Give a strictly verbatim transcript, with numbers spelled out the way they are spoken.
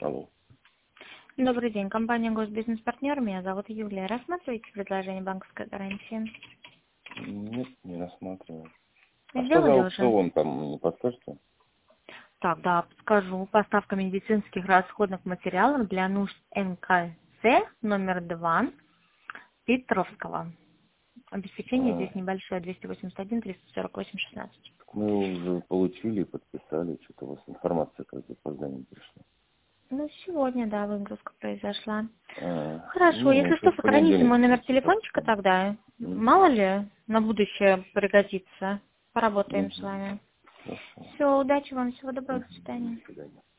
Алло. Добрый день, компания Госбизнес-партнер. Меня зовут Юлия. Рассматриваете предложение банковской гарантии? Нет, не рассматриваю. А что за Сделали уже? аукцион там, не подскажете? Так, да, подскажу. Поставка медицинских расходных материалов для нужд эн ка цэ номер два Петровского. Обеспечение А, здесь небольшое, двести восемьдесят один триста сорок восемь шестнадцать. так мы уже получили, подписали, что-то у вас информация как-то опозданием пришла. Ну, сегодня, да, выгрузка произошла. А, Хорошо, не, если это что, в сохраните понедельник мой номер чисто телефончика подписали. тогда. Угу. Мало ли, на будущее пригодится. Поработаем с Угу. вами. Хорошо. Все, удачи вам, всего доброго, до Угу. До свидания. свидания.